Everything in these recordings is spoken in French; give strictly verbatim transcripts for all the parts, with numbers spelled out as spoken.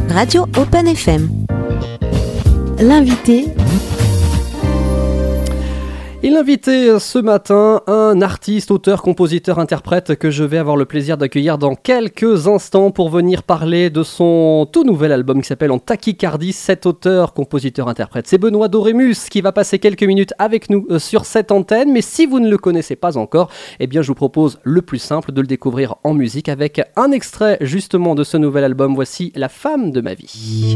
Radio Open F M. L'invité. Et l'invité ce matin, un artiste, auteur, compositeur, interprète que je vais avoir le plaisir d'accueillir dans quelques instants pour venir parler de son tout nouvel album qui s'appelle En Tachycardie. Cet auteur, compositeur, interprète, c'est Benoît Dorémus qui va passer quelques minutes avec nous euh, sur cette antenne. Mais si vous ne le connaissez pas encore, eh bien je vous propose le plus simple de le découvrir en musique avec un extrait justement de ce nouvel album. Voici La femme de ma vie.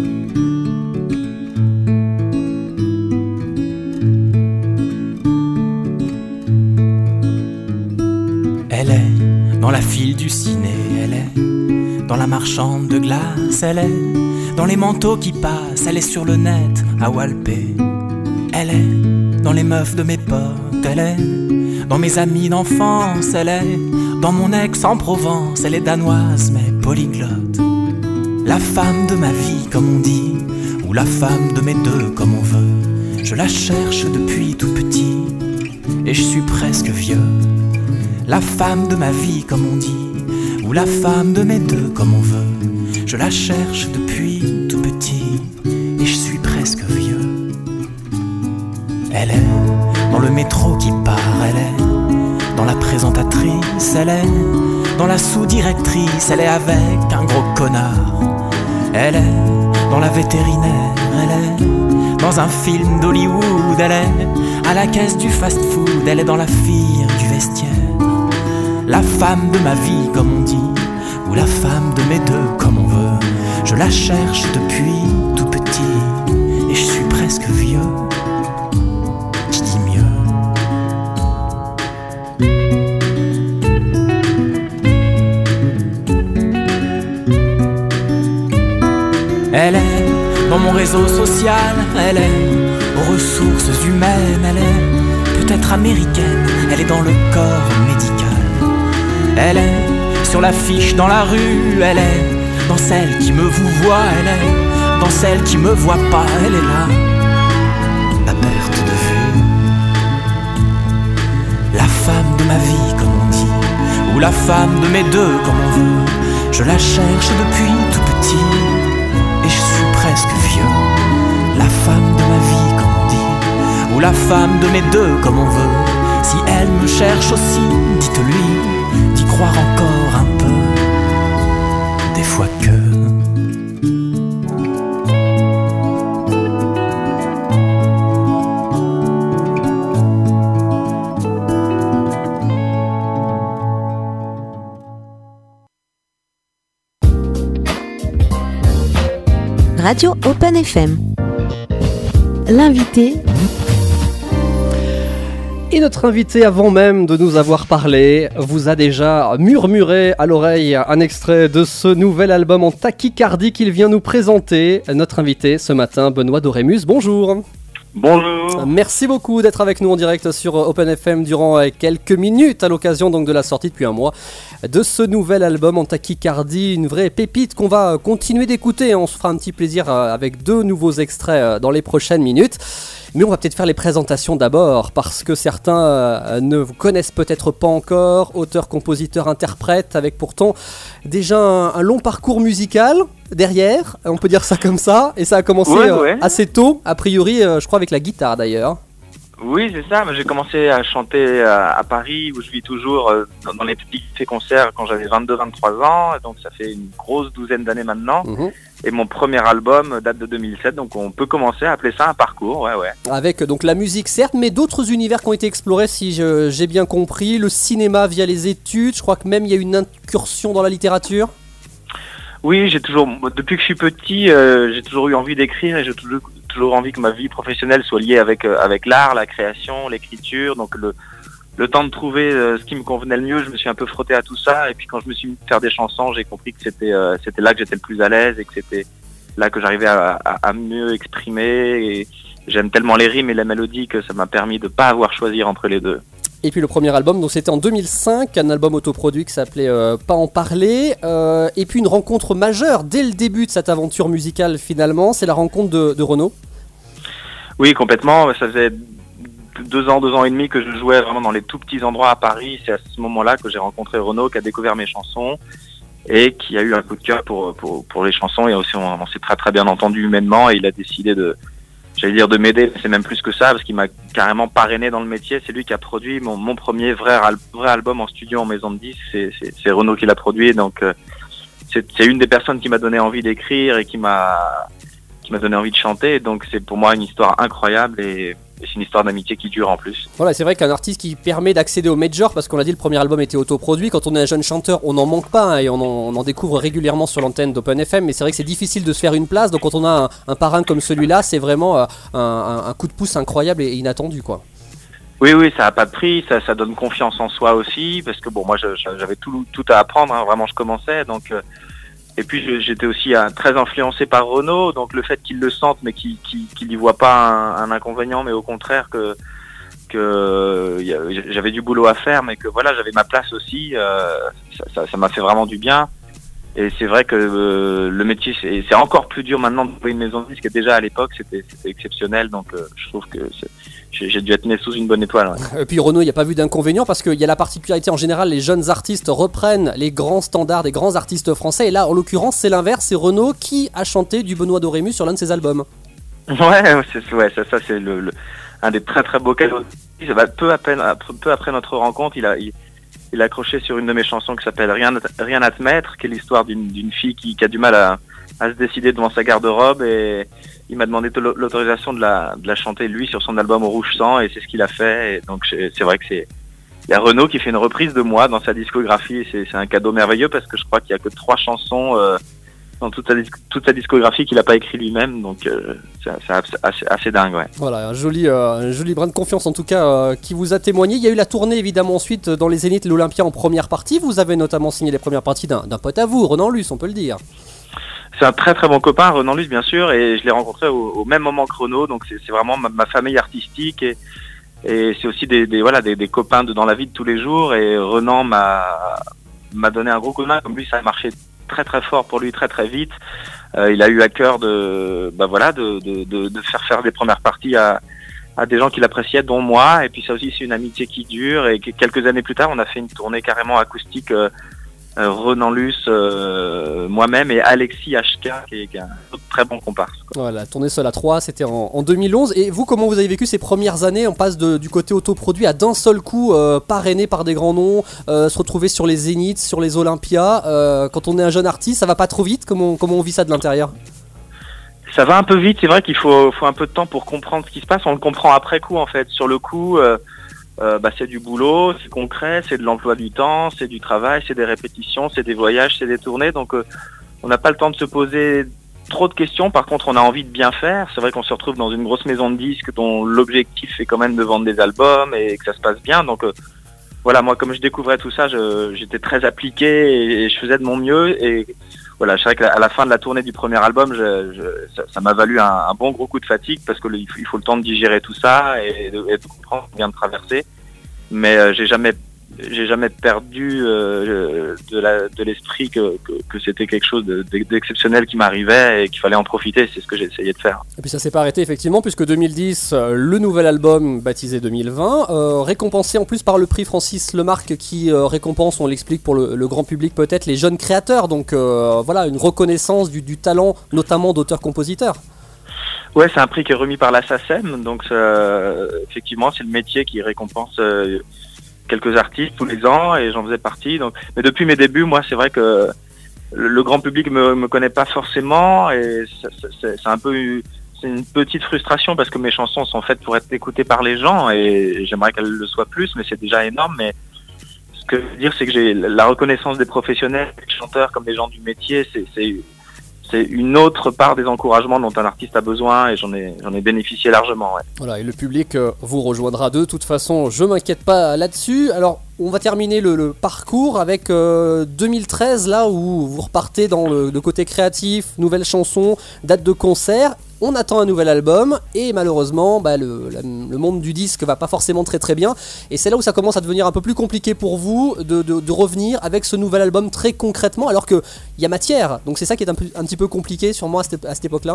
Elle est dans la file du ciné, elle est dans la marchande de glace, elle est dans les manteaux qui passent, elle est sur le net à Walpé. Elle est dans les meufs de mes potes, elle est dans mes amis d'enfance, elle est dans mon ex en Provence, elle est danoise mais polyglotte. La femme de ma vie comme on dit, ou la femme de mes deux comme on veut. Je la cherche depuis tout petit et je suis presque vieux. La femme de ma vie comme on dit, ou la femme de mes deux comme on veut. Je la cherche depuis tout petit et je suis presque vieux. Elle est dans le métro qui part, elle est dans la présentatrice, elle est dans la sous-directrice, elle est avec un gros connard. Elle est dans la vétérinaire, elle est dans un film d'Hollywood, elle est à la caisse du fast-food, elle est dans la fille du vestiaire. La femme de ma vie comme on dit, ou la femme de mes deux comme on veut. Je la cherche depuis tout petit et je suis presque vieux. Je dis mieux. Elle est dans mon réseau social, elle est aux ressources humaines, elle est peut-être américaine, elle est dans le corps médical. Elle est sur l'affiche dans la rue, elle est dans celle qui me vous voit, elle est dans celle qui me voit pas, elle est là, à perte de vue. La femme de ma vie comme on dit, ou la femme de mes deux comme on veut. Je la cherche depuis tout petit et je suis presque vieux. La femme de ma vie comme on dit, ou la femme de mes deux comme on veut. Si elle me cherche aussi, dites-lui d'y croire encore un peu, des fois que. Radio Open F M. L'invité. Et notre invité, avant même de nous avoir parlé, vous a déjà murmuré à l'oreille un extrait de ce nouvel album En Tachycardie qu'il vient nous présenter. Notre invité ce matin, Benoît Dorémus, bonjour. Bonjour. Merci beaucoup d'être avec nous en direct sur Open F M durant quelques minutes à l'occasion donc de la sortie depuis un mois de ce nouvel album En Tachycardie, une vraie pépite qu'on va continuer d'écouter. On se fera un petit plaisir avec deux nouveaux extraits dans les prochaines minutes. Mais on va peut-être faire les présentations d'abord, parce que certains euh, ne vous connaissent peut-être pas encore, auteur, compositeur, interprète, avec pourtant déjà un, un long parcours musical derrière, on peut dire ça comme ça, et ça a commencé ouais, euh, ouais. assez tôt, a priori, euh, je crois avec la guitare d'ailleurs. Oui, c'est ça. J'ai commencé à chanter à, à Paris, où je vis toujours, euh, dans, dans les petits concerts quand j'avais vingt-deux vingt-trois ans, donc ça fait une grosse douzaine d'années maintenant. Mmh. Et mon premier album date de deux mille sept, donc on peut commencer à appeler ça un parcours, ouais, ouais. Avec donc la musique certes, mais d'autres univers qui ont été explorés, si je, j'ai bien compris, le cinéma via les études, je crois que même il y a une incursion dans la littérature. Oui, j'ai toujours, depuis que je suis petit, euh, j'ai toujours eu envie d'écrire et j'ai toujours, toujours envie que ma vie professionnelle soit liée avec euh, avec l'art, la création, l'écriture, donc le Le temps de trouver euh, ce qui me convenait le mieux, je me suis un peu frotté à tout ça. Et puis quand je me suis mis à faire des chansons, j'ai compris que c'était euh, c'était là que j'étais le plus à l'aise et que c'était là que j'arrivais à, à, à mieux exprimer. Et j'aime tellement les rimes et les mélodies que ça m'a permis de pas avoir choisi entre les deux. Et puis le premier album, donc c'était en deux mille cinq, un album autoproduit qui s'appelait euh, Pas en parler. Euh, et puis une rencontre majeure dès le début de cette aventure musicale finalement, c'est la rencontre de, de Renaud. Oui, complètement. Ça faisait deux ans, deux ans et demi que je jouais vraiment dans les tout petits endroits à Paris. C'est à ce moment-là que j'ai rencontré Renaud, qui a découvert mes chansons. et qui a eu un coup de cœur pour pour pour les chansons, et aussi on, on s'est très très bien entendu humainement, et il a décidé de, j'allais dire de m'aider, mais c'est même plus que ça, parce qu'il m'a carrément parrainé dans le métier. C'est lui qui a produit mon mon premier vrai al- vrai album en studio en maison de disques. C'est c'est, c'est Renaud qui l'a produit, donc euh, c'est c'est une des personnes qui m'a donné envie d'écrire et qui m'a qui m'a donné envie de chanter. Donc c'est pour moi une histoire incroyable, et Et c'est une histoire d'amitié qui dure en plus. Voilà, c'est vrai qu'un artiste qui permet d'accéder au major, parce qu'on l'a dit, le premier album était autoproduit. Quand on est un jeune chanteur, on n'en manque pas, hein, et on en, on en découvre régulièrement sur l'antenne d'Open F M. Mais c'est vrai que c'est difficile de se faire une place. Donc quand on a un, un parrain comme celui-là, c'est vraiment euh, un, un coup de pouce incroyable et inattendu, quoi. Oui, oui, ça a pas de prix, ça, ça donne confiance en soi aussi, parce que bon, moi, je, j'avais tout, tout à apprendre, hein, vraiment, je commençais, donc. Euh, Et puis je, j'étais aussi euh, très influencé par Renaud, donc le fait qu'il le sente, mais qu'il qu'il, qu'il y voit pas un, un inconvénient, mais au contraire que que y a, j'avais du boulot à faire, mais que voilà, j'avais ma place aussi. Euh, ça, ça, ça m'a fait vraiment du bien. Et c'est vrai que euh, le métier, c'est, c'est encore plus dur maintenant de trouver une maison de disque. Déjà à l'époque, c'était, c'était exceptionnel, donc euh, je trouve que c'est, j'ai, j'ai dû être né sous une bonne étoile. Ouais. Et puis Renaud, il n'y a pas vu d'inconvénient, parce qu'il y a la particularité en général, les jeunes artistes reprennent les grands standards des grands artistes français. Et là, en l'occurrence, c'est l'inverse, c'est Renaud qui a chanté du Benoît Dorémus sur l'un de ses albums. Ouais, c'est, ouais, ça, ça c'est le, le un des très très beaux cadeaux. Peu, à peine, peu après notre rencontre, il a il, il a accroché sur une de mes chansons qui s'appelle Rien, Rien à te mettre, qui est l'histoire d'une, d'une fille qui, qui a du mal à, à se décider devant sa garde-robe, et il m'a demandé l'autorisation de la, de la chanter lui sur son album au Rouge Sang, et c'est ce qu'il a fait. Et donc c'est vrai que c'est, il y a Renaud qui fait une reprise de moi dans sa discographie, et c'est, c'est un cadeau merveilleux, parce que je crois qu'il y a que trois chansons euh, dans toute sa, toute sa discographie qu'il n'a pas écrit lui-même, donc euh, c'est, c'est assez, assez dingue, ouais. Voilà, un joli, euh, un joli brin de confiance en tout cas euh, qui vous a témoigné. Il y a eu la tournée évidemment ensuite dans les Zéniths, l'Olympia en première partie. Vous avez notamment signé les premières parties d'un, d'un pote à vous, Renan Luce, on peut le dire. C'est un très très bon copain, Renan Luce bien sûr, et je l'ai rencontré au, au même moment que Renaud, donc c'est, c'est vraiment ma, ma famille artistique, et, et c'est aussi des, des voilà des, des copains de, dans la vie de tous les jours. Et Renan m'a m'a donné un gros coup de main, comme lui ça a marché très très fort pour lui très très vite. Euh, il a eu à cœur de bah voilà de, de, de, de faire faire des premières parties à, à des gens qu'il appréciait, dont moi. Et puis ça aussi c'est une amitié qui dure, et quelques années plus tard on a fait une tournée carrément acoustique, euh, euh, Renan Luce, euh, moi-même et Alexis H K qui est, qui est un autre très bon comparse, quoi. Voilà, tournée seule à trois, c'était en, en deux mille onze. Et vous, comment vous avez vécu ces premières années? On passe de, du côté autoproduit à d'un seul coup euh, parrainé par des grands noms, euh, se retrouver sur les Zéniths, sur les Olympias. Euh, quand on est un jeune artiste, ça va pas trop vite? Comment, comment on vit ça de l'intérieur? Ça va un peu vite, c'est vrai qu'il faut, faut un peu de temps pour comprendre ce qui se passe. On le comprend après coup en fait. Sur le coup, euh, euh, bah, c'est du boulot, c'est concret, c'est de l'emploi du temps, c'est du travail, c'est des répétitions, c'est des voyages, c'est des tournées. Donc euh, on n'a pas le temps de se poser trop de questions. Par contre, on a envie de bien faire. C'est vrai qu'on se retrouve dans une grosse maison de disques dont l'objectif est quand même de vendre des albums et que ça se passe bien. Donc euh, voilà, moi comme je découvrais tout ça, je, j'étais très appliqué et, et je faisais de mon mieux. Et voilà, je sais qu'à la fin de la tournée du premier album, je, je, ça, ça m'a valu un, un bon gros coup de fatigue, parce que le, il, faut, il faut le temps de digérer tout ça et de, et de comprendre ce qu'on vient de traverser. Mais euh, j'ai jamais j'ai jamais perdu euh, de, la, de l'esprit que, que, que c'était quelque chose de, d'exceptionnel qui m'arrivait et qu'il fallait en profiter. C'est ce que j'ai essayé de faire. Et puis ça s'est pas arrêté effectivement, puisque deux mille dix, le nouvel album baptisé deux mille vingt, euh, récompensé en plus par le prix Francis Lemarque, qui euh, récompense, on l'explique pour le, le grand public peut-être, les jeunes créateurs. Donc euh, voilà, une reconnaissance du, du talent, notamment d'auteurs-compositeurs. Ouais, c'est un prix qui est remis par la SACEM, donc euh, effectivement c'est le métier qui récompense euh, quelques artistes tous les ans, et j'en faisais partie. Donc, mais depuis mes débuts, moi, c'est vrai que le, le grand public me me connaît pas forcément, et c'est, c'est, c'est un peu c'est une petite frustration, parce que mes chansons sont faites pour être écoutées par les gens, et j'aimerais qu'elles le soient plus, mais c'est déjà énorme. Mais ce que je veux dire, c'est que j'ai la reconnaissance des professionnels, des chanteurs comme des gens du métier, c'est c'est c'est une autre part des encouragements dont un artiste a besoin, et j'en ai, j'en ai bénéficié largement. Ouais. Voilà, et le public euh, vous rejoindra de toute façon, je m'inquiète pas là-dessus. Alors, on va terminer le, le parcours avec euh, deux mille treize, là où vous repartez dans le, le côté créatif, nouvelles chansons, date de concert. On attend un nouvel album, et malheureusement, bah, le, la, le monde du disque va pas forcément très très bien. Et c'est là où ça commence à devenir un peu plus compliqué pour vous de, de, de revenir avec ce nouvel album très concrètement, alors qu'il y a matière. Donc c'est ça qui est un, peu, un petit peu compliqué sur moi à cette, à cette époque-là.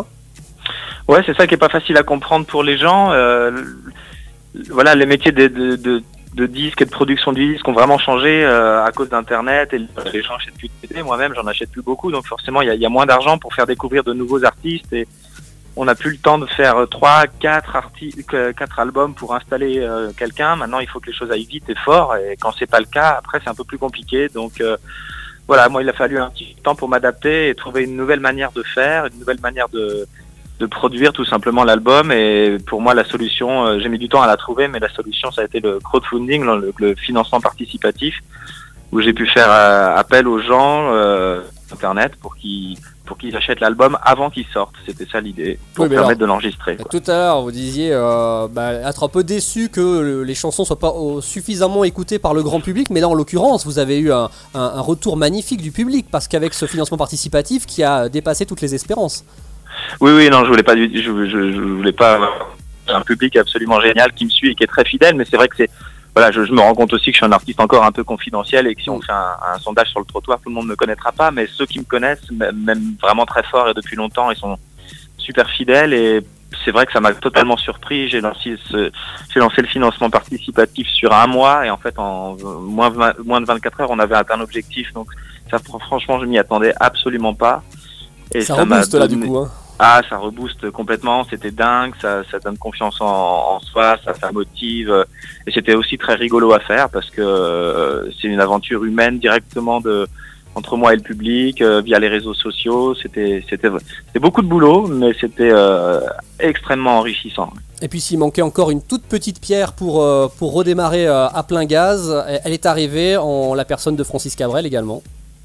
Ouais, c'est ça qui est pas facile à comprendre pour les gens. Euh, voilà, les métiers de, de, de, de disques et de production de disques ont vraiment changé euh, à cause d'Internet et les gens achètent plus de C D. Moi-même, j'en achète plus beaucoup, donc forcément, il y a, y a moins d'argent pour faire découvrir de nouveaux artistes et on n'a plus le temps de faire trois, quatre arti- quatre albums pour installer euh, quelqu'un. Maintenant, il faut que les choses aillent vite et fort, et quand c'est pas le cas, après, c'est un peu plus compliqué. Donc euh, voilà, moi, il a fallu un petit temps pour m'adapter et trouver une nouvelle manière de faire, une nouvelle manière de de produire tout simplement l'album. Et pour moi, la solution, euh, j'ai mis du temps à la trouver, mais la solution, ça a été le crowdfunding, le, le financement participatif, où j'ai pu faire euh, appel aux gens euh, Internet pour qu'ils pour qu'ils achètent l'album avant qu'il sorte. C'était ça l'idée, pour oui, permettre alors, de l'enregistrer. Tout à l'heure, vous disiez euh, bah, être un peu déçu que le, les chansons soient pas oh, suffisamment écoutées par le grand public, mais là, en l'occurrence, vous avez eu un, un, un retour magnifique du public, parce qu'avec ce financement participatif qui a dépassé toutes les espérances. Oui, oui, non, je voulais pas, du, je, je, je voulais pas un public absolument génial qui me suit et qui est très fidèle, mais c'est vrai que c'est, voilà, je, je me rends compte aussi que je suis un artiste encore un peu confidentiel et que si on fait un, un sondage sur le trottoir, tout le monde ne me connaîtra pas, mais ceux qui me connaissent, même vraiment très fort et depuis longtemps, ils sont super fidèles et c'est vrai que ça m'a totalement surpris. J'ai lancé ce, j'ai lancé le financement participatif sur un mois et en fait, en moins, moins de vingt-quatre heures, on avait atteint l'objectif. Donc, ça, franchement, je m'y attendais absolument pas. Et ça, ça rebooste m'a là donné... du coup. Hein. Ah, ça rebooste complètement, c'était dingue, ça, ça donne confiance en, en soi, ça, ça motive. Et c'était aussi très rigolo à faire parce que euh, c'est une aventure humaine directement de entre moi et le public, euh, via les réseaux sociaux. C'était, c'était, c'était beaucoup de boulot, mais c'était euh, extrêmement enrichissant. Et puis s'il manquait encore une toute petite pierre pour, euh, pour redémarrer euh, à plein gaz, elle est arrivée en la personne de Francis Cabrel également.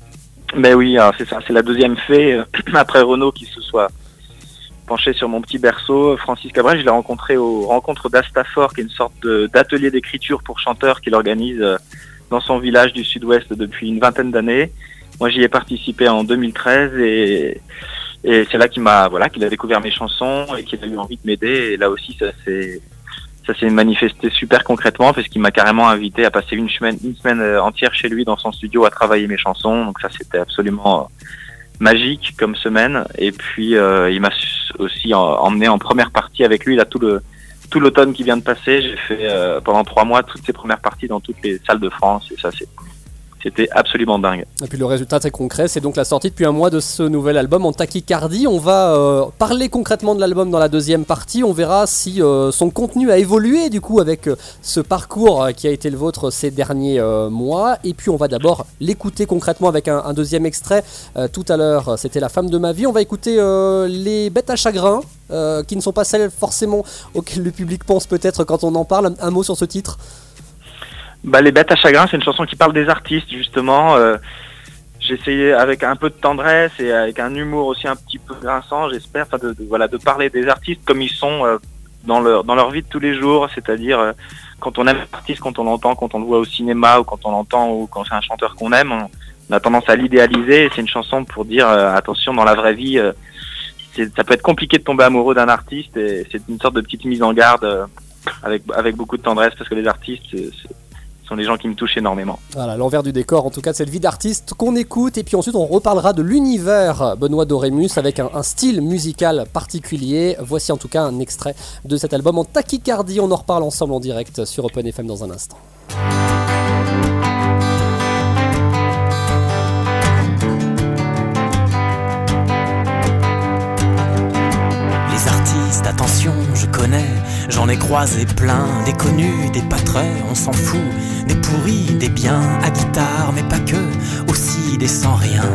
Mais oui, alors c'est ça, c'est la deuxième fée, euh, après Renaud qui se soit penché sur mon petit berceau. Francis Cabrel, je l'ai rencontré aux rencontres d'Astafor, qui est une sorte de, d'atelier d'écriture pour chanteurs qu'il organise euh, dans son village du sud-ouest depuis une vingtaine d'années. Moi, j'y ai participé en deux mille treize et, et c'est là qu'il m'a, voilà, qu'il a découvert mes chansons et qu'il a eu envie de m'aider. Et là aussi, ça s'est, ça s'est manifesté super concrètement parce qu'il m'a carrément invité à passer une semaine, une semaine entière chez lui dans son studio à travailler mes chansons. Donc ça, c'était absolument magique comme semaine. Et puis, euh, il m'a aussi emmené en première partie avec lui là tout le tout l'automne qui vient de passer. J'ai fait euh, pendant trois mois toutes ces premières parties dans toutes les salles de France et ça, c'est C'était absolument dingue. Et puis le résultat très concret, c'est donc la sortie depuis un mois de ce nouvel album en tachycardie. On va euh, parler concrètement de l'album dans la deuxième partie. On verra si euh, son contenu a évolué du coup avec euh, ce parcours qui a été le vôtre ces derniers euh, mois. Et puis on va d'abord l'écouter concrètement avec un, un deuxième extrait. Euh, tout à l'heure, c'était La femme de ma vie. On va écouter euh, Les bêtes à chagrin, euh, qui ne sont pas celles forcément auxquelles le public pense peut-être quand on en parle. Un, un mot sur ce titre ? Bah, Les bêtes à chagrin, c'est une chanson qui parle des artistes, justement. Euh, j'ai essayé avec un peu de tendresse et avec un humour aussi un petit peu grinçant, j'espère, enfin de, de, voilà, de parler des artistes comme ils sont euh, dans leur dans leur vie de tous les jours, c'est-à-dire euh, quand on aime un artiste, quand on l'entend, quand on le voit au cinéma ou quand on l'entend ou quand c'est un chanteur qu'on aime, on, on a tendance à l'idéaliser. Et c'est une chanson pour dire euh, attention, dans la vraie vie, euh, c'est, ça peut être compliqué de tomber amoureux d'un artiste et c'est une sorte de petite mise en garde euh, avec avec beaucoup de tendresse parce que les artistes c'est, c'est sont des gens qui me touchent énormément. Voilà, l'envers du décor en tout cas de cette vie d'artiste qu'on écoute, et puis ensuite on reparlera de l'univers Benoît Dorémus avec un, un style musical particulier. Voici en tout cas un extrait de cet album en tachycardie. On en reparle ensemble en direct sur Open F M dans un instant. Les artistes, attention, je connais, j'en ai croisé plein, des connus, des pas très, on s'en fout, des pourris, des biens, à guitare, mais pas que, aussi des sans rien.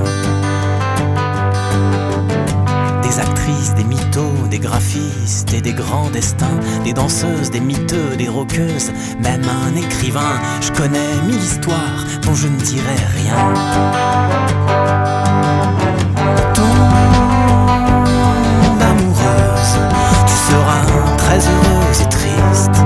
Des actrices, des mythos, des graphistes et des grands destins, des danseuses, des miteux, des rockeuses, même un écrivain. Je connais mille histoires dont je ne dirai rien. Très heureuse et triste.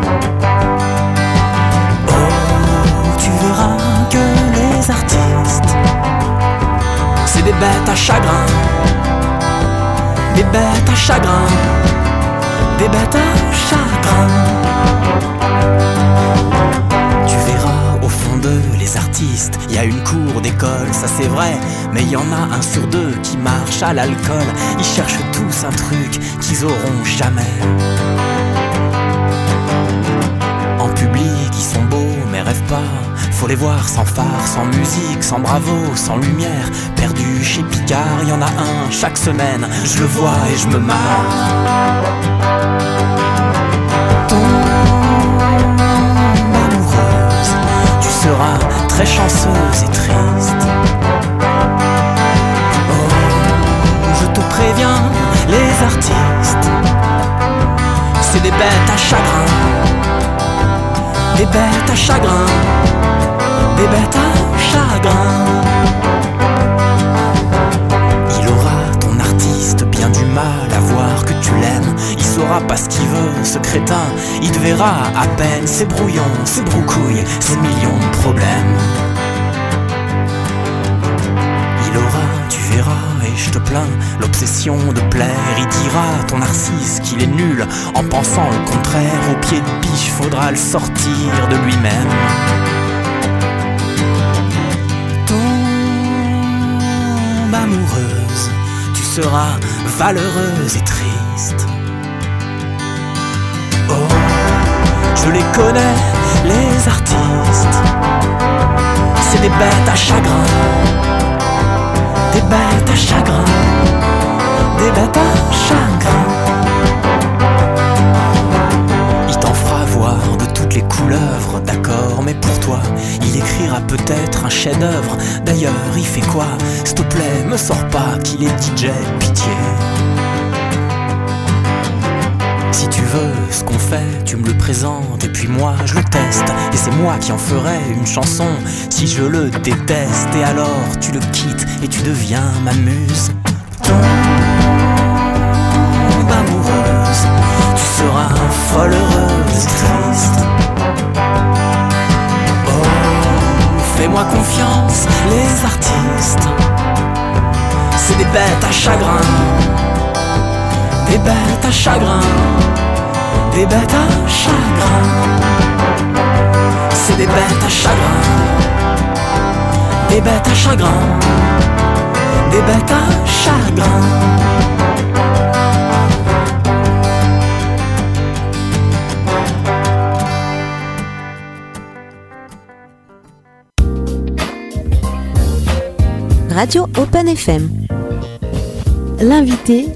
Oh, tu verras que les artistes, c'est des bêtes à chagrin, des bêtes à chagrin, des bêtes à chagrin. Tu verras au fond d'eux, les artistes, il y a une cour d'école, ça c'est vrai, mais il y en a un sur deux qui marche à l'alcool. Ils cherchent tous un truc qu'ils auront jamais. En public, qui sont beaux mais rêvent pas. Faut les voir sans phare, sans musique, sans bravo, sans lumière. Perdu chez Picard, y en a un chaque semaine. Je le vois et je me marre. Tombe amoureuse, tu seras très chanceuse et triste. Oh, je te préviens, les artistes, c'est des bêtes à chagrin. Des bêtes à chagrin. Des bêtes à chagrin. Il aura, ton artiste, bien du mal à voir que tu l'aimes. Il saura pas ce qu'il veut, ce crétin. Il te verra à peine, c'est brouillon, c'est broucouille, c'est millions de problèmes. Il aura, tu verras, et je te plains, l'obsession de plaire. Il dira, ton narcisse, qu'il est nul, en pensant le contraire. Au pied de biche, faudra le sortir de lui-même. Tombe amoureuse, tu seras valeureuse et triste. Oh, je les connais, les artistes, c'est des bêtes à chagrin. Des bêtes à chagrin. Des bêtes à chagrin. Il t'en fera voir de toutes les couleuvres, d'accord, mais pour toi, il écrira peut-être un chef-d'œuvre. D'ailleurs, il fait quoi? S'il te plaît, me sors pas qu'il est D J, pitié. Si tu veux ce qu'on fait, tu me le présentes et puis moi je le teste. Et c'est moi qui en ferai une chanson si je le déteste. Et alors tu le quittes et tu deviens ma muse. Tombe amoureuse, tu seras folle, heureuse, triste. Oh, fais-moi confiance, les artistes, c'est des bêtes à chagrin. Des bêtes à chagrin. Des bêtes à chagrin. C'est des bêtes à chagrin. Des bêtes à chagrin. Des bêtes à chagrin. Radio Open F M. L'invité.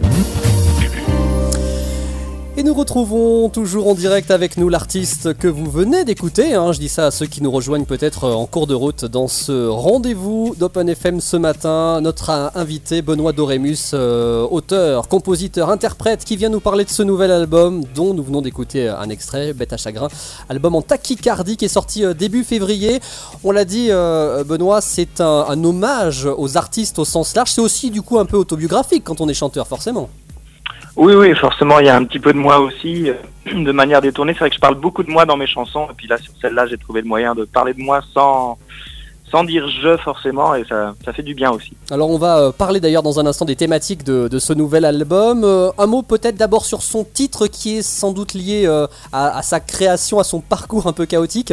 Et nous retrouvons toujours en direct avec nous l'artiste que vous venez d'écouter, hein. Je dis ça à ceux qui nous rejoignent peut-être en cours de route dans ce rendez-vous d'Open F M ce matin. Notre invité Benoît Dorémus, euh, auteur, compositeur, interprète, qui vient nous parler de ce nouvel album dont nous venons d'écouter un extrait, Bête à chagrin, album en tachycardie qui est sorti début février. On l'a dit, euh, Benoît, c'est un, un hommage aux artistes au sens large. C'est aussi du coup un peu autobiographique quand on est chanteur, forcément. Oui, oui, forcément, il y a un petit peu de moi aussi, euh, de manière détournée. C'est vrai que je parle beaucoup de moi dans mes chansons, et puis là, sur celle-là, j'ai trouvé le moyen de parler de moi sans, sans dire je forcément, et ça, ça fait du bien aussi. Alors, on va euh, parler d'ailleurs dans un instant des thématiques de, de ce nouvel album. Euh, un mot peut-être d'abord sur son titre, qui est sans doute lié euh, à, à sa création, à son parcours un peu chaotique.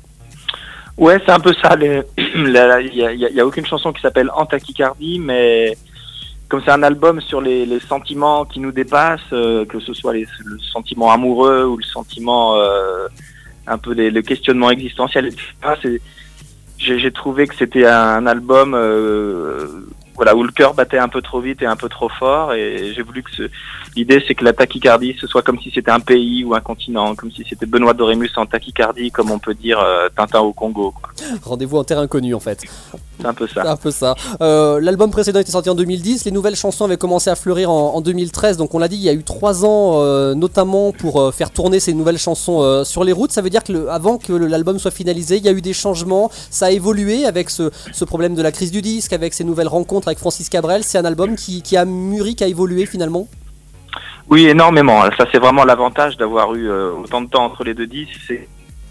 Ouais, c'est un peu ça. Il n'y a, y a aucune chanson qui s'appelle En tachycardie, mais comme c'est un album sur les, les sentiments qui nous dépassent, euh, que ce soit les, le sentiment amoureux ou le sentiment euh, un peu des, le questionnement existentiel, et cetera. C'est, j'ai, j'ai trouvé que c'était un album euh, voilà, où le cœur battait un peu trop vite et un peu trop fort, et j'ai voulu que ce, l'idée c'est que la tachycardie ce soit comme si c'était un pays ou un continent, comme si c'était Benoît Dorémus en tachycardie, comme on peut dire euh, Tintin au Congo, quoi. Rendez-vous en terre inconnue en fait. C'est un peu ça. C'est un peu ça. Euh, l'album précédent était sorti en deux mille dix, les nouvelles chansons avaient commencé à fleurir en, en deux mille treize, donc on l'a dit, il y a eu trois ans euh, notamment pour euh, faire tourner ces nouvelles chansons euh, sur les routes. Ça veut dire que le, avant que le, l'album soit finalisé, il y a eu des changements, ça a évolué avec ce, ce problème de la crise du disque, avec ces nouvelles rencontres avec Francis Cabrel. C'est un album qui, qui a mûri, qui a évolué finalement. Oui, énormément. Ça, c'est vraiment l'avantage d'avoir eu euh, autant de temps entre les deux disques. C'est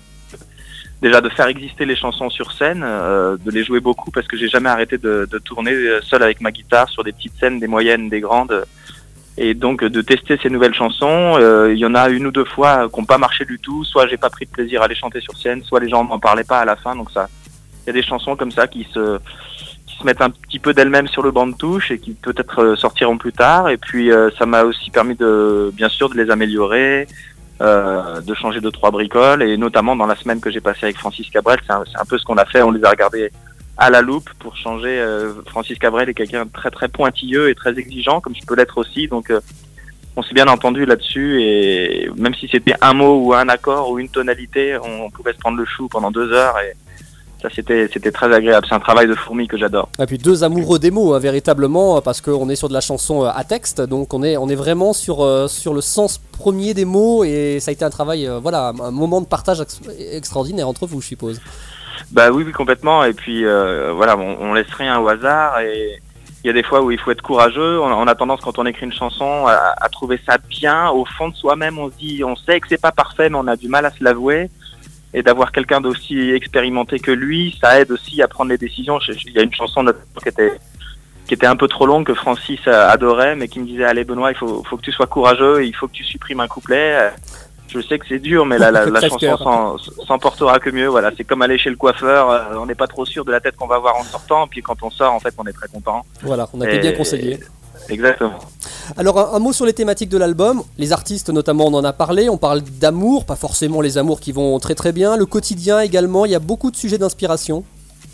déjà de faire exister les chansons sur scène, euh, de les jouer beaucoup, parce que j'ai jamais arrêté de, de tourner seul avec ma guitare sur des petites scènes, des moyennes, des grandes, et donc de tester ces nouvelles chansons. Euh, il y en a une ou deux fois qui n'ont pas marché du tout, soit j'ai pas pris de plaisir à les chanter sur scène, soit les gens m'en parlaient pas à la fin. Donc ça, il y a des chansons comme ça qui se qui se mettent un petit peu d'elles-mêmes sur le banc de touche et qui peut-être sortiront plus tard. Et puis euh, ça m'a aussi permis de, bien sûr, de les améliorer. euh, de changer deux trois bricoles, et notamment dans la semaine que j'ai passée avec Francis Cabrel, c'est un, c'est un peu ce qu'on a fait. On les a regardés à la loupe pour changer. Euh, Francis Cabrel est quelqu'un de très très pointilleux et très exigeant, comme je peux l'être aussi, donc euh, on s'est bien entendu là-dessus, et même si c'était un mot ou un accord ou une tonalité, on pouvait se prendre le chou pendant deux heures, et ça c'était c'était très agréable. C'est un travail de fourmi que j'adore. Et puis deux amoureux des mots, hein, véritablement, parce qu'on est sur de la chanson à texte, donc on est, on est vraiment sur, euh, sur le sens premier des mots, et ça a été un travail, euh, voilà, un moment de partage ex- extraordinaire entre vous, je suppose. Bah oui, oui, complètement, et puis euh, voilà, on, on laisse rien au hasard, et il y a des fois où il faut être courageux. On, on a tendance, quand on écrit une chanson, à, à trouver ça bien. Au fond de soi-même, on se dit, on sait que c'est pas parfait, mais on a du mal à se l'avouer. Et d'avoir quelqu'un d'aussi expérimenté que lui, ça aide aussi à prendre les décisions. Il y a une chanson qui était, qui était un peu trop longue, que Francis adorait, mais qui me disait, allez Benoît, il faut, faut que tu sois courageux, il faut que tu supprimes un couplet. Je sais que c'est dur, mais la, la, la chanson s'en, s'en portera que mieux. Voilà, c'est comme aller chez le coiffeur. Euh, on n'est pas trop sûr de la tête qu'on va avoir en sortant. Puis quand on sort, en fait, on est très content. Voilà, on a été bien conseillé. Exactement. Alors, un, un mot sur les thématiques de l'album. Les artistes, notamment, on en a parlé. On parle d'amour, pas forcément les amours qui vont très très bien. Le quotidien également. Il y a beaucoup de sujets d'inspiration.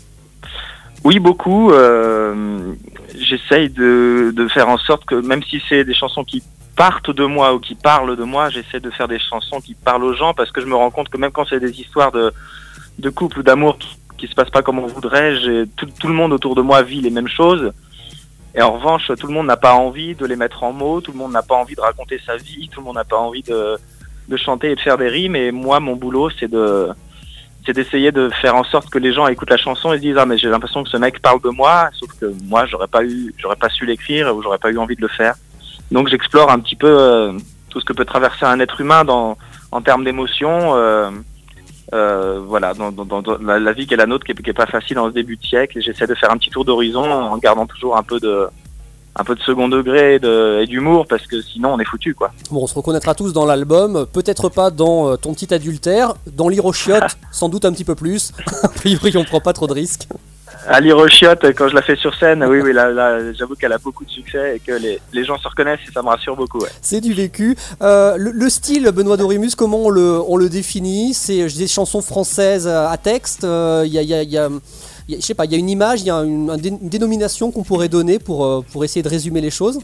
Oui, beaucoup. Euh, j'essaye de, de faire en sorte que, même si c'est des chansons qui partent de moi ou qui parlent de moi, j'essaie de faire des chansons qui parlent aux gens, parce que je me rends compte que même quand c'est des histoires de, de couple ou d'amour qui, qui se passent pas comme on voudrait, j'ai, tout, tout le monde autour de moi vit les mêmes choses, et en revanche tout le monde n'a pas envie de les mettre en mots, tout le monde n'a pas envie de raconter sa vie, tout le monde n'a pas envie de, de chanter et de faire des rimes, et moi mon boulot c'est de c'est d'essayer de faire en sorte que les gens écoutent la chanson et se disent, ah mais j'ai l'impression que ce mec parle de moi, sauf que moi j'aurais pas eu j'aurais pas su l'écrire, ou j'aurais pas eu envie de le faire. Donc j'explore un petit peu euh, tout ce que peut traverser un être humain dans, en termes d'émotions, euh, euh, voilà, dans, dans, dans la, la vie qui est la nôtre, qui est, qui est pas facile en ce début de siècle. Et j'essaie de faire un petit tour d'horizon en gardant toujours un peu de, un peu de second degré et, de, et d'humour, parce que sinon on est foutu, quoi. Bon, on se reconnaîtra tous dans l'album, peut-être pas dans euh, Ton petit adultère, dans Lire aux chiottes, sans doute un petit peu plus. A priori, on prend pas trop de risques. À Lire aux chiottes, quand je la fais sur scène, oui, oui, là, là, j'avoue qu'elle a beaucoup de succès et que les, les gens se reconnaissent, et ça me rassure beaucoup. Ouais. C'est du vécu. Euh, le, le style, Benoît Dorimus, comment on le, on le définit? C'est des chansons françaises à texte. Il euh, y a, y a, y a, y a, je sais pas, il y a une image, il y a une, une dénomination qu'on pourrait donner pour, pour essayer de résumer les choses.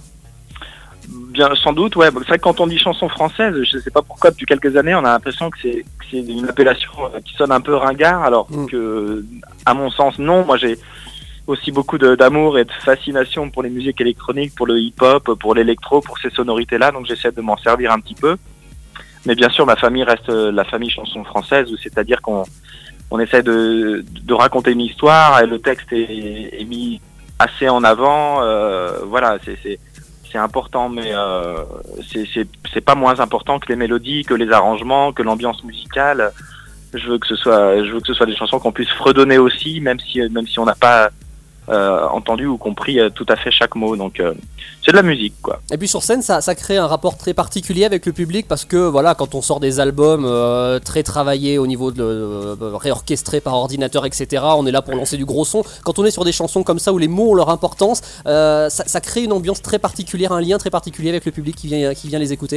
Bien, sans doute, ouais. C'est vrai que quand on dit chanson française, je sais pas pourquoi, depuis quelques années, on a l'impression que c'est, que c'est une appellation qui sonne un peu ringard, alors mmh. que, à mon sens, non. Moi, j'ai aussi beaucoup de, d'amour et de fascination pour les musiques électroniques, pour le hip-hop, pour l'électro, pour ces sonorités-là, donc j'essaie de m'en servir un petit peu. Mais bien sûr, ma famille reste la famille chanson française, c'est-à-dire qu'on on essaie de, de raconter une histoire, et le texte est, est mis assez en avant. Euh, voilà, c'est, c'est c'est important, mais euh, c'est, c'est, c'est pas moins important que les mélodies, que les arrangements, que l'ambiance musicale. Je veux que ce soit, je veux que ce soit des chansons qu'on puisse fredonner aussi, même si, même si on n'a pas euh, entendu ou compris euh, tout à fait chaque mot. Donc, euh, c'est de la musique, quoi. Et puis sur scène, ça, ça crée un rapport très particulier avec le public, parce que voilà, quand on sort des albums euh, très travaillés au niveau de euh, réorchestrés par ordinateur, et cetera, on est là pour lancer du gros son. Quand on est sur des chansons comme ça où les mots ont leur importance, euh, ça, ça crée une ambiance très particulière, un lien très particulier avec le public qui vient, qui vient les écouter.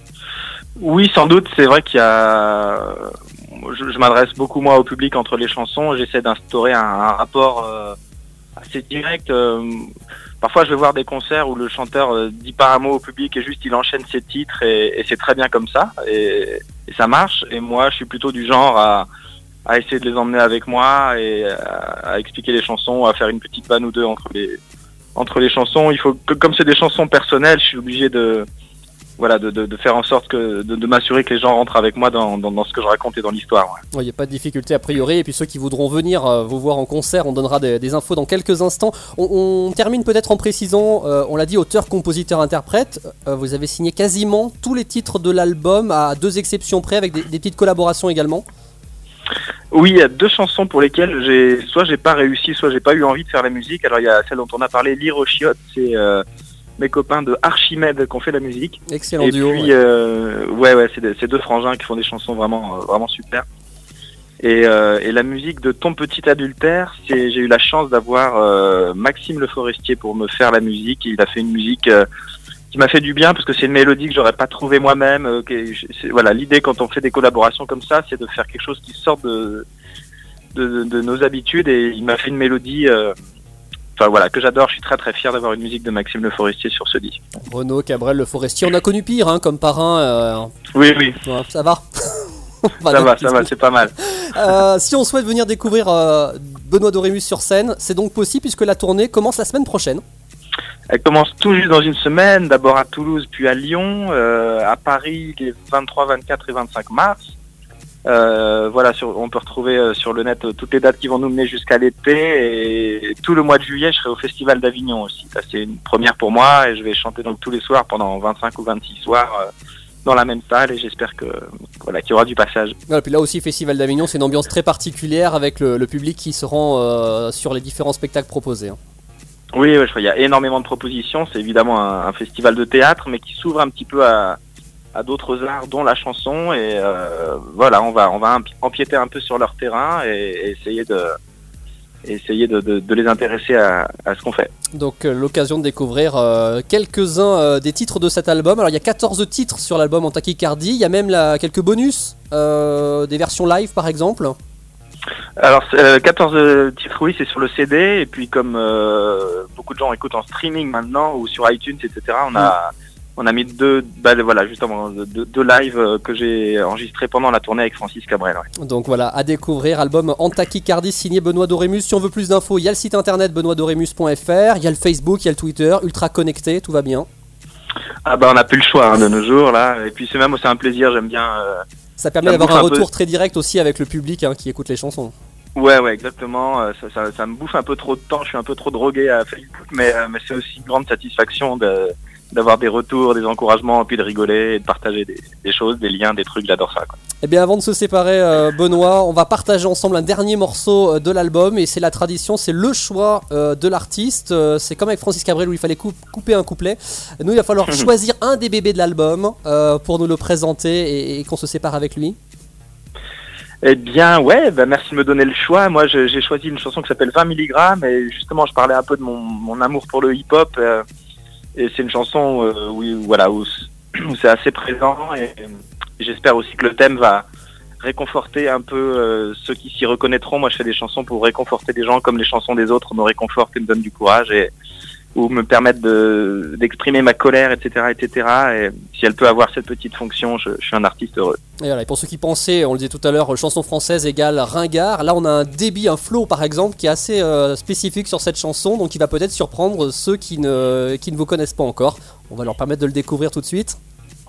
Oui, sans doute. C'est vrai qu'il y a. Je, je m'adresse beaucoup moi au public entre les chansons. J'essaie d'instaurer un, un rapport euh, assez direct. Euh, parfois, je vais voir des concerts où le chanteur euh, dit pas un mot au public et juste il enchaîne ses titres, et, et c'est très bien comme ça, et, et ça marche. Et moi, je suis plutôt du genre à, à essayer de les emmener avec moi et à, à expliquer les chansons, à faire une petite vanne ou deux entre les entre les chansons. Il faut que, comme c'est des chansons personnelles, je suis obligé de Voilà, de, de, de faire en sorte que de, de m'assurer que les gens rentrent avec moi dans, dans, dans ce que je raconte et dans l'histoire. Il ouais. n'y a pas de difficulté a priori, et puis ceux qui voudront venir euh, vous voir en concert, on donnera des, des infos dans quelques instants. On, on termine peut-être en précisant, euh, on l'a dit, auteur, compositeur, interprète, euh, vous avez signé quasiment tous les titres de l'album, à deux exceptions près, avec des, des petites collaborations également. Oui, il y a deux chansons pour lesquelles j'ai soit j'ai pas réussi, soit j'ai pas eu envie de faire la musique. Alors il y a celle dont on a parlé, Lire aux chiottes, c'est... Euh, mes copains de Archimède qui ont fait la musique. Excellent et duo. Et puis, ouais, euh, ouais, ouais, c'est, de, c'est deux frangins qui font des chansons vraiment, euh, vraiment super. Et, euh, et la musique de Ton petit adultère, c'est, j'ai eu la chance d'avoir euh, Maxime Le Forestier pour me faire la musique. Il a fait une musique euh, qui m'a fait du bien parce que c'est une mélodie que j'aurais pas trouvée moi-même. Euh, que, c'est, voilà, l'idée quand on fait des collaborations comme ça, c'est de faire quelque chose qui sort de de, de, de nos habitudes et il m'a fait une mélodie. Euh, Enfin voilà, que j'adore, je suis très très fier d'avoir une musique de Maxime Le Forestier sur ce disque. Renaud Cabrel Le Forestier, on a connu pire hein, comme parrain. Euh... Oui, oui. Ouais, ça va. ça va, ça va, c'est pas mal. Euh, si on souhaite venir découvrir euh, Benoît Dorémus sur scène, c'est donc possible puisque la tournée commence la semaine prochaine. Elle commence tout juste dans une semaine, d'abord à Toulouse puis à Lyon, euh, à Paris les vingt-trois, vingt-quatre et vingt-cinq mars. Euh, voilà, sur, on peut retrouver euh, sur le net euh, toutes les dates qui vont nous mener jusqu'à l'été et tout le mois de juillet je serai au Festival d'Avignon aussi. Ça c'est une première pour moi et je vais chanter donc tous les soirs pendant vingt-cinq ou vingt-six soirs euh, dans la même salle et j'espère que voilà qu'il y aura du passage. Voilà, puis là aussi Festival d'Avignon c'est une ambiance très particulière avec le, le public qui se rend euh, sur les différents spectacles proposés. Hein. Oui, ouais, je crois, il y a énormément de propositions. C'est évidemment un, un festival de théâtre mais qui s'ouvre un petit peu à à d'autres arts dont la chanson et euh, voilà on va on va empiéter un peu sur leur terrain et, et essayer de essayer de, de, de les intéresser à, à ce qu'on fait. Donc euh, l'occasion de découvrir euh, quelques-uns euh, des titres de cet album. Alors il y a quatorze titres sur l'album En Tachycardie, il y a même la, quelques bonus, euh, des versions live par exemple. Alors euh, quatorze titres oui c'est sur le C D et puis comme euh, beaucoup de gens écoutent en streaming maintenant ou sur iTunes et cetera on a mmh. On a mis deux, bah, voilà, justement, deux, deux lives que j'ai enregistrés pendant la tournée avec Francis Cabrel. Ouais. Donc voilà, à découvrir, album En Tachycardie signé Benoît Dorémus. Si on veut plus d'infos, il y a le site internet benoît dorémus point f r, il y a le Facebook, il y a le Twitter, ultra connecté, tout va bien. Ah bah on n'a plus le choix hein, de nos jours là, et puis c'est même c'est un plaisir, j'aime bien. Euh, ça permet ça d'avoir un, un retour peu... très direct aussi avec le public hein, qui écoute les chansons. Ouais ouais exactement, ça, ça, ça me bouffe un peu trop de temps, je suis un peu trop drogué à Facebook, mais, mais c'est aussi une grande satisfaction de... d'avoir des retours, des encouragements, puis de rigoler et de partager des, des choses, des liens, des trucs, j'adore ça. Quoi. Eh bien avant de se séparer euh, Benoît, on va partager ensemble un dernier morceau euh, de l'album et c'est la tradition, c'est le choix euh, de l'artiste, euh, c'est comme avec Francis Cabrel où il fallait coup- couper un couplet. Nous il va falloir choisir un des bébés de l'album euh, pour nous le présenter et, et qu'on se sépare avec lui. Eh bien ouais, bah merci de me donner le choix. Moi je, j'ai choisi une chanson qui s'appelle vingt milligrammes et justement je parlais un peu de mon, mon amour pour le hip-hop. Euh, Et c'est une chanson euh, où, voilà, où, où c'est assez présent et, et j'espère aussi que le thème va réconforter un peu euh, ceux qui s'y reconnaîtront. Moi je fais des chansons pour réconforter des gens comme les chansons des autres me réconfortent et me donnent du courage et ou me permettent de, d'exprimer ma colère, et cetera, et cetera. Et si elle peut avoir cette petite fonction, je, je suis un artiste heureux. Et voilà, et pour ceux qui pensaient, on le disait tout à l'heure, chanson française égale ringard, là on a un débit, un flow par exemple qui est assez euh, spécifique sur cette chanson, donc il va peut-être surprendre ceux qui ne, qui ne vous connaissent pas encore. On va leur permettre de le découvrir tout de suite.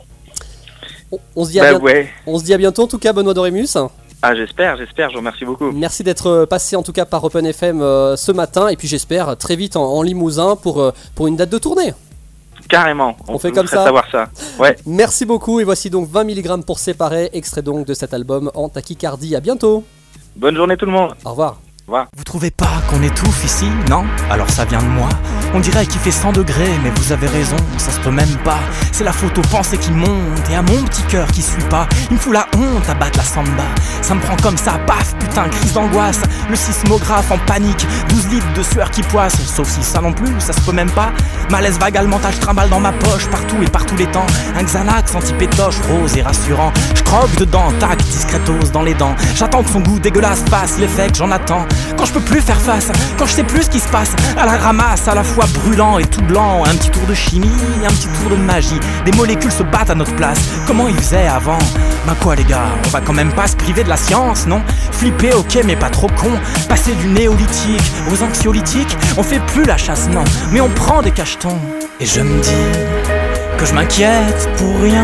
On, on, se, dit à bah, bien... ouais. on se dit à bientôt en tout cas Benoît Dorémus. Ah j'espère, j'espère, je vous remercie beaucoup. Merci d'être passé en tout cas par Open F M euh, ce matin et puis j'espère très vite en, en Limousin pour, euh, pour une date de tournée. Carrément, on, on fait comme ça. Savoir ça. Ouais. Merci beaucoup et voici donc vingt milligrammes pour séparer, extrait donc de cet album En Tachycardie. À bientôt. Bonne journée tout le monde. Au revoir. Au revoir. Vous trouvez pas qu'on étouffe ici, non? Alors ça vient de moi. On dirait qu'il fait cent degrés, mais vous avez raison, ça se peut même pas. C'est la faute aux pensées qui montent et à mon petit cœur qui suit pas. Il me fout la honte à battre la samba. Ça me prend comme ça, paf, putain, crise d'angoisse. Le sismographe en panique, douze litres de sueur qui poisse. Sauf si ça non plus, ça se peut même pas. Malaise vagal mental, je trimballe dans ma poche, partout et par tous les temps. Un Xanax anti-pétoche, rose et rassurant. Je croque dedans, tac, discretos dans les dents. J'attends que son goût dégueulasse passe, l'effet que j'en attends. Quand je peux plus faire face, quand je sais plus ce qui se passe. À la ramasse, à la fois brûlant et tout blanc. Un petit tour de chimie, un petit tour de magie. Des molécules se battent à notre place. Comment ils faisaient avant? Ben quoi les gars, on va quand même pas se priver de la science, non? Flipper ok mais pas trop con. Passer du néolithique aux anxiolytiques. On fait plus la chasse, non, mais on prend des cachetons. Et je me dis que je m'inquiète pour rien.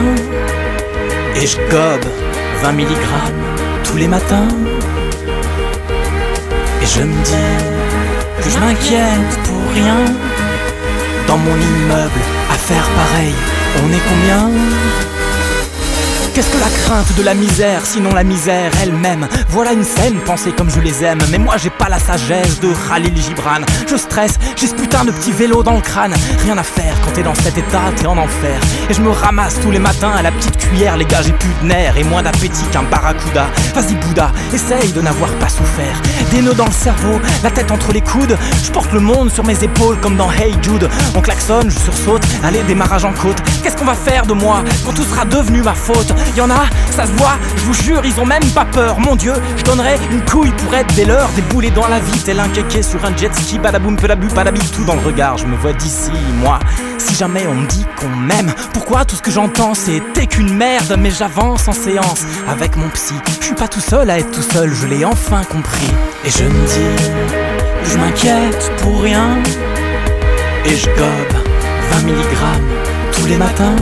Et je gobe vingt milligrammes tous les matins. Et je me dis que je m'inquiète pour rien. Dans mon immeuble, à faire pareil, on est combien? Qu'est-ce que la crainte de la misère, sinon la misère elle-même? Voilà une scène pensée comme je les aime. Mais moi j'ai pas la sagesse de Khalil Gibran. Je stresse, j'ai ce putain de petit vélo dans le crâne. Rien à faire quand t'es dans cet état, t'es en enfer. Et je me ramasse tous les matins à la petite cuillère. Les gars, j'ai plus de nerfs et moins d'appétit qu'un barracuda. Vas-y Bouddha, essaye de n'avoir pas souffert. Des nœuds dans le cerveau, la tête entre les coudes. Je porte le monde sur mes épaules comme dans Hey Jude. On klaxonne, je sursaute, allez démarrage en côte. Qu'est-ce qu'on va faire de moi quand tout sera devenu ma faute? Y'en a, ça se voit, je vous jure, ils ont même pas peur. Mon Dieu, je donnerais une couille pour être des leurs. Déboulé dans la vie, tel un kéké sur un jet ski. Badaboum, pelabu, padabi, tout dans le regard. Je me vois d'ici, moi. Si jamais on me dit qu'on m'aime, pourquoi tout ce que j'entends c'est t'es qu'une merde? Mais j'avance en séance avec mon psy. Je suis pas tout seul à être tout seul, je l'ai enfin compris. Et je me dis que je m'inquiète pour rien. Et je gobe vingt milligrammes tous les matins.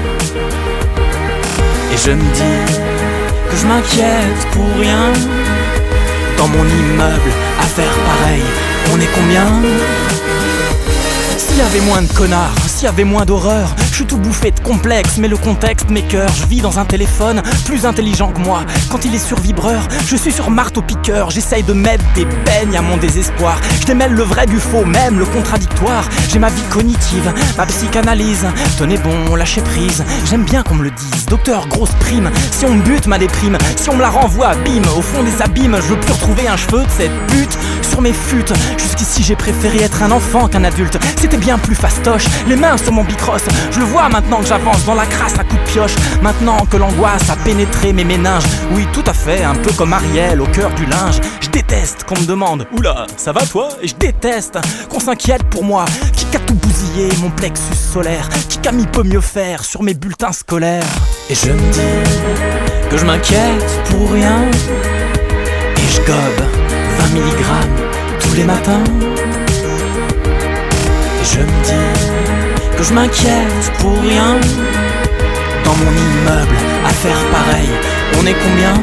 Et je me dis que je m'inquiète pour rien. Dans mon immeuble, à faire pareil, on est combien? S'il y avait moins de connards, s'il y avait moins d'horreur. Je suis tout bouffé de complexes, mais le contexte m'écœure. Je vis dans un téléphone plus intelligent que moi. Quand il est sur vibreur, je suis sur marteau-piqueur. J'essaye de mettre des beignes à mon désespoir. Je démêle le vrai du faux, même le contradictoire. J'ai ma vie cognitive, ma psychanalyse. Tenez bon, lâchez prise, j'aime bien qu'on me le dise. Docteur, grosse prime, si on me bute ma déprime, si on me la renvoie abîme, au fond des abîmes, je veux plus retrouver un cheveu de cette pute sur mes futes. Jusqu'ici j'ai préféré être un enfant qu'un adulte. C'était bien plus fastoche, les mains sur mon bicross. Je le vois maintenant que j'avance dans la crasse à coups de pioche. Maintenant que l'angoisse a pénétré mes méninges. Oui, tout à fait, un peu comme Ariel au cœur du linge. Je déteste qu'on me demande « Oula, ça va toi ?» Et je déteste qu'on s'inquiète pour moi. Qui qu'a tout bousillé mon plexus solaire? Qui qu'a mis peut mieux faire sur mes bulletins scolaires? Et je me dis que je m'inquiète pour rien. Et je gobe vingt milligrammes tous les matins. Et je me dis que je m'inquiète pour rien. Dans mon immeuble, à faire pareil, on est combien?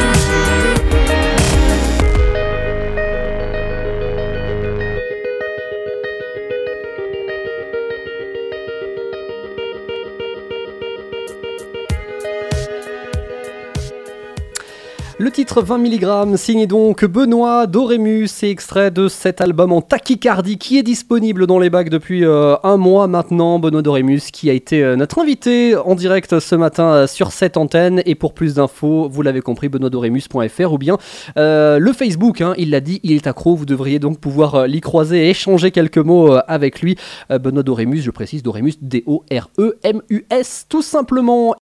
Le titre vingt milligrammes, signé donc Benoît Dorémus, c'est extrait de cet album en tachycardie qui est disponible dans les bacs depuis euh, un mois maintenant. Benoît Dorémus qui a été euh, notre invité en direct ce matin euh, sur cette antenne. Et pour plus d'infos, vous l'avez compris, benoît dorémus point f r ou bien euh, le Facebook, hein, il l'a dit, il est accro, vous devriez donc pouvoir euh, l'y croiser et échanger quelques mots euh, avec lui. Euh, Benoît Dorémus, je précise, Dorémus, D O R E M U S tout simplement.